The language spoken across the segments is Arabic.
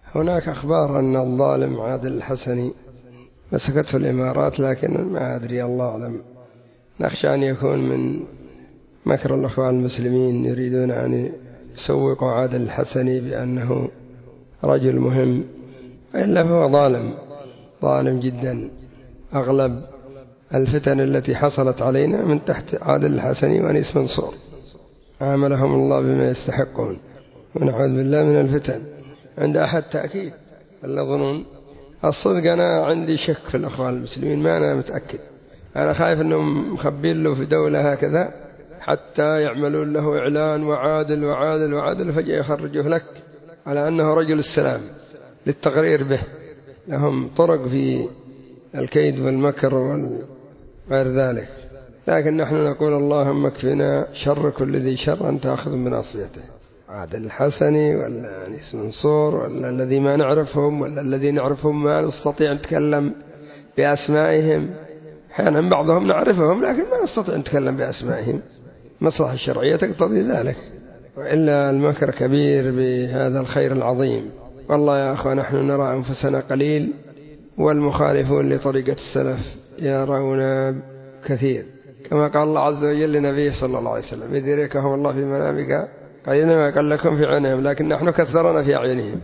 هناك أخبار أن الظالم عادل الحسني مسكته الإمارات، لكن ما أدري، الله أعلم. نخشى أن يكون من مكر الأخوان المسلمين، يريدون أن يسوقوا عادل الحسني بأنه رجل مهم، إلا هو ظالم جدا. أغلب الفتن التي حصلت علينا من تحت عادل الحسني وأنيس منصور، عاملهم الله بما يستحقون، ونعوذ بالله من الفتن. عند أحد تأكيد ولا ظنون؟ الصدق أنا عندي شك في الأخوان المسلمين، ما أنا متأكد. أنا خايف أنهم مخبين له في دولة هكذا حتى يعملون له إعلان وعادل وعادل وعادل، فجأة يخرجوه لك على أنه رجل السلام للتغرير به. لهم طرق في الكيد والمكر وغير ذلك. لكن نحن نقول اللهم اكفنا شر كل ذي شر أنت أخذ بناصيته. عادل الحسني ولا أنيس منصور ولا الذي ما نعرفهم ولا الذي نعرفهم ما نستطيع نتكلم بأسمائهم. أحيانا بعضهم نعرفهم لكن ما نستطيع نتكلم بأسمائهم، مصلحة الشرعية تقتضي ذلك، وإلا المكر كبير بهذا الخير العظيم. والله يا أخوة، نحن نرى أنفسنا قليل، والمخالفون لطريقة السلف يرون كثير، كما قال الله عز وجل لنبيه صلى الله عليه وسلم: إذ يريكهم الله في منامك قليلا ما قال لكم في عينهم، لكن نحن كثرنا في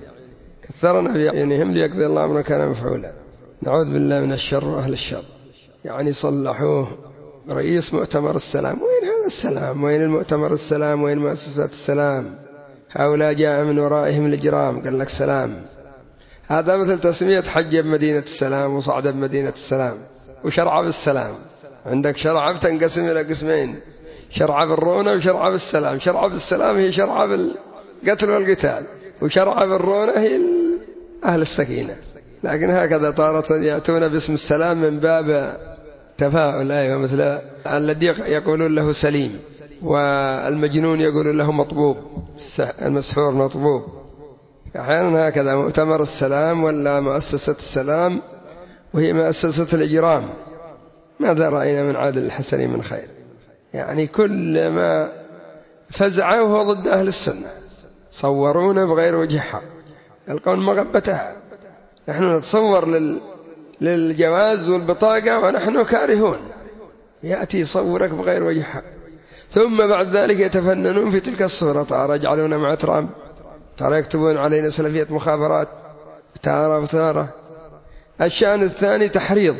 أعينهم ليقضي الله أمرا كان مفعولا. نعوذ بالله من الشر وأهل الشر. يعني صلحوه رئيس مؤتمر السلام. وين هذا السلام؟ وين المؤتمر السلام؟ وين مؤسسات السلام؟ هؤلاء جاء من ورائهم الإجرام، قال لك سلام. هذا مثل تسمية حج بمدينة السلام وصعد بمدينة السلام وشرع بالسلام. عندك شرع تنقسم إلى قسمين: شرع بالرونة وشرع بالسلام. شرع بالسلام هي شرع بالقتل والقتال، وشرع بالرونة هي أهل السكينة. لكن هكذا تارة يأتون باسم السلام من باب تفاؤل، أيوة، مثل الذي يقولون له سليم، والمجنون يقولون له مطبوب، المسحور مطبوب. أحيانا هكذا مؤتمر السلام ولا مؤسسة السلام، وهي مؤسسة الإجرام. ماذا رأينا من عادل الحسني من خير؟ يعني كل ما فزعه وهو ضد أهل السنة، صورونه بغير وجه حق، يلقون مغبتها. نحن نتصور للجواز والبطاقة ونحن كارهون، يأتي يصورك بغير وجه حق، ثم بعد ذلك يتفننون في تلك الصورة. ترى يجعلون مع ترامب، ترى يكتبون علينا سلفية مخابرات، تارة. الشأن الثاني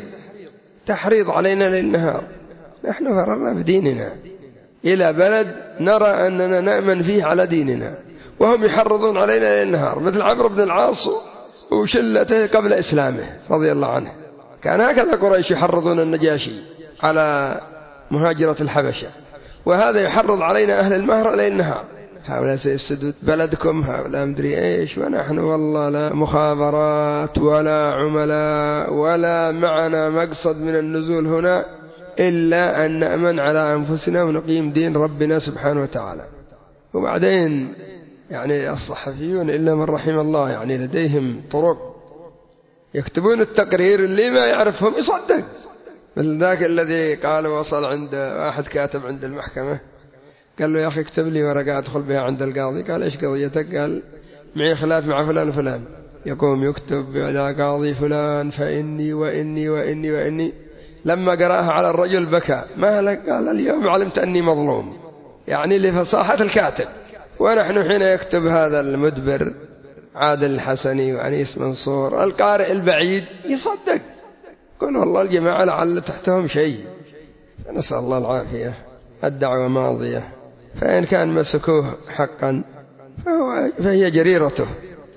تحريض علينا ليل نهار. نحن فررنا بديننا إلى بلد نرى أننا نأمن فيه على ديننا، وهم يحرضون علينا ليل نهار، مثل عمرو بن العاص وشلته قبل إسلامه رضي الله عنه. كان هكذا قريش يحرضون النجاشي على مهاجرة الحبشة، وهذا يحرض علينا أهل المهر ليل نهار. هؤلاء سيفسدوا بلدكم، هؤلاء مدري إيش، ونحن والله لا مخابرات ولا عملاء ولا معنا مقصد من النزول هنا إلا أن نأمن على أنفسنا ونقيم دين ربنا سبحانه وتعالى. وبعدين يعني الصحفيون إلا من رحم الله، يعني لديهم طرق يكتبون التقرير، اللي ما يعرفهم يصدق. مثل ذاك الذي قال وصل عند واحد كاتب عند المحكمة، قال له: يا أخي اكتب لي ورقة أدخل بها عند القاضي. قال: إيش قضيتك؟ قال: معي خلاف مع فلان وفلان. يقوم يكتب على قاضي فلان فإني وإني وإني وإني. لما قرأها على الرجل بكى: ما لك؟ قال: اليوم علمت أني مظلوم. يعني لفصاحة الكاتب. ونحن حين يكتب هذا المدبر عادل الحسني وأنيس منصور، القارئ البعيد يصدق، يقول: والله الجماعة لعل تحتهم شيء. فنسأل الله العافية. الدعوة ماضية، فإن كان مسكوه حقا فهي جريرته،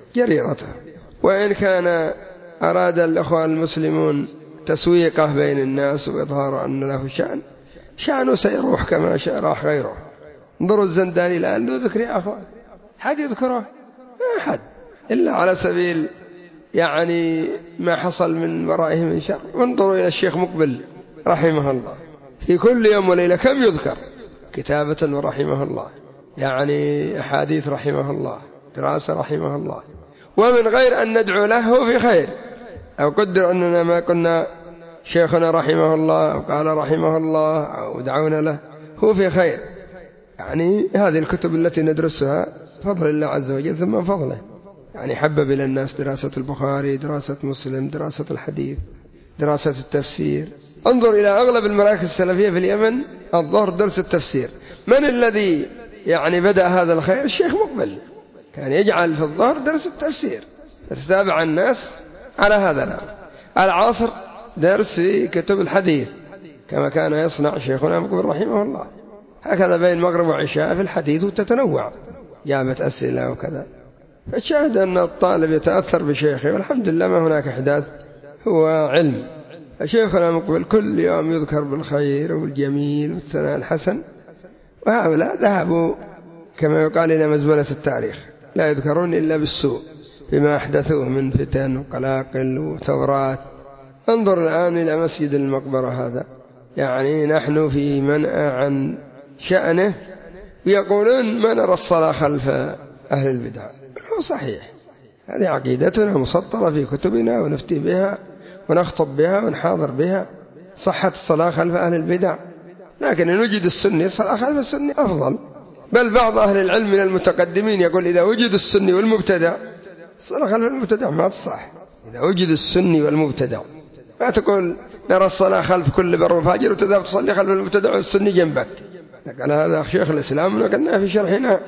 وإن كان أراد الأخوان المسلمون تسويقه بين الناس وإظهار أن له شأنه سيروح كما راح غيره. انظروا الزنداني الآن له ذكر يا أخوان، حد يذكره؟ ما حد، إلا على سبيل يعني ما حصل من ورائه من شر. وانظروا إلى الشيخ مقبل رحمه الله، في كل يوم وليلة كم يذكر كتابة ورحمه الله، يعني أحاديث رحمه الله، دراسة رحمه الله. ومن غير أن ندعو له في خير، أو قدر أننا ما قلنا شيخنا رحمه الله أو قال رحمه الله أو دعونا له، هو في خير. يعني هذه الكتب التي ندرسها فضل الله عز وجل ثم فضله. يعني حبب إلى الناس دراسة البخاري، دراسة مسلم، دراسة الحديث، دراسة التفسير. انظر إلى أغلب المراكز السلفية في اليمن الظهر درس التفسير. من الذي يعني بدأ هذا الخير؟ الشيخ مقبل كان يجعل في الظهر درس التفسير، تتابع الناس على هذا الأمر. العصر درس في كتب الحديث كما كان يصنع شيخنا مقبل رحمه الله. هكذا بين المغرب وعشاء في الحديث وتتنوع، جابت أسئلة وكذا. فالشاهد أن الطالب يتأثر بشيخه، والحمد لله ما هناك إحداث، هو علم. شيخنا مقبل كل يوم يذكر بالخير والجميل والثناء الحسن، وهؤلاء ذهبوا كما يقال إلى مزبلة التاريخ، لا يذكرون إلا بالسوء بما أحدثوه من فتن وقلاقل وثورات. انظر الآن إلى مسجد المقبرة هذا، يعني نحن في منأى عن شأنه، ويقولون ما نرى الصلاة خلف أهل البدع. هو صحيح، هذه عقيدتنا مسطرة في كتبنا ونفتي بها ونخطب بها ونحاضر بها، صحة الصلاة خلف أهل البدع. لكن إن وجد السني الصلاة خلف السني أفضل، بل بعض أهل العلم من المتقدمين يقول إذا وجد السني والمبتدع الصلاة خلف المبتدع ما تصح. إذا وجد السني والمبتدع ما تقول نرى الصلاة خلف كل بر وفاجر وتذهب تصلي خلف المبتدع والسني جنبك. قال هذا شيخ الإسلام، وقلنا في شرحنا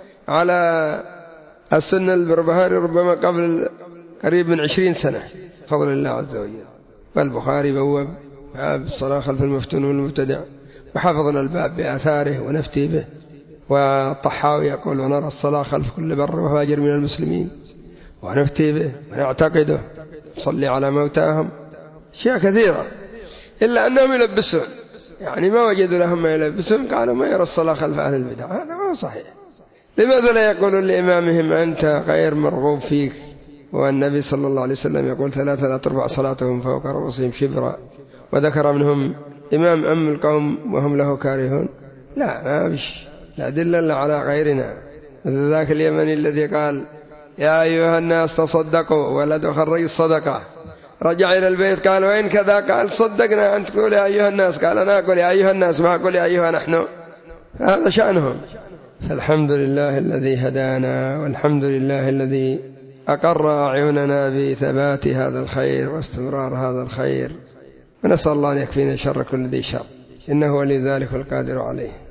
على السنة البربهاري ربما قبل قريب من 20 سنة بفضل الله عز وجل. والبخاري بواب باب الصلاة خلف المفتون والمبتدع، وحفظنا الباب بآثاره ونفتي به. والطحاوي يقول ونرى الصلاة خلف كل بر وفاجر من المسلمين ونفتي به ونعتقده، نصلي على موتاهم. أشياء كثيرة، إلا أنهم يلبسون، يعني ما وجدوا لهم ما يلبسون، قالوا ما يرى الصلاة خلف أهل البدع. هذا ما هو صحيح. لماذا لا يقولون لإمامهم أنت غير مرغوب فيك، والنبي صلى الله عليه وسلم يقول 3 لا ترفع صلاتهم فوق رؤوسهم شبرا، وذكر منهم إمام أم القوم وهم له كارهون. لا، ما فيش، لا دل إلا على غيرنا. مثل ذاك اليمني الذي قال يا أيها الناس تصدقوا ولد خرج الصدقة، رجع إلى البيت قال وين كذا، قال صدقنا أنت تقول يا أيها الناس، قال أنا أقول يا أيها الناس ما أقول يا أيها نحن. هذا شأنهم. فالحمد لله الذي هدانا، والحمد لله الذي أقر أعيننا بثبات هذا الخير واستمرار هذا الخير، ونسأل الله أن يكفينا شر كل ذي شر، إنه ولي ذلك والقادر عليه.